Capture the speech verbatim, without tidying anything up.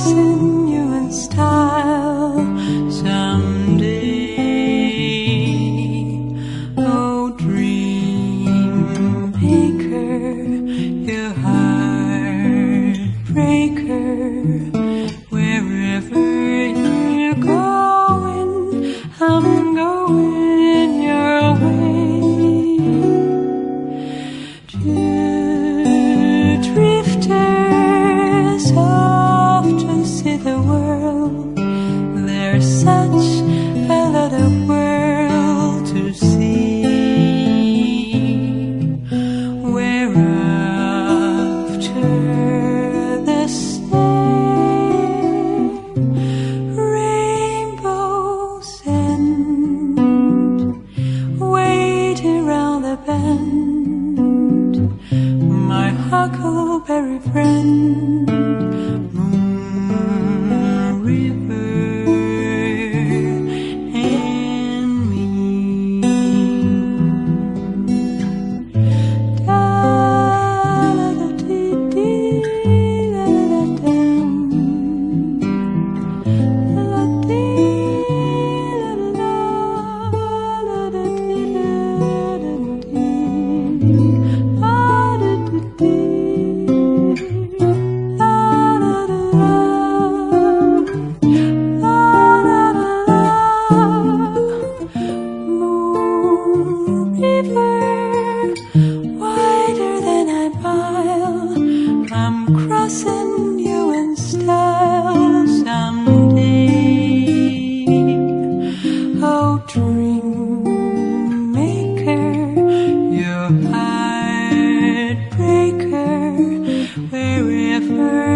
crossing you in style someday. Oh, dream maker, you heartbreaker, wherever you're going, I'm going your way. Two drifters off to see the world. There's such a lot of world to see. We're after the same rainbow's end, wait around the bend, my huckleberry friend. Moon River and me. Da da da dee dee da da da dum. La dee la la la da dee da da dee. La da da dee. La da da la. La da da la. Moon River, wider than a mile, I'm crossing you in style someday. Oh, dream maker, you heartbreaker, wherever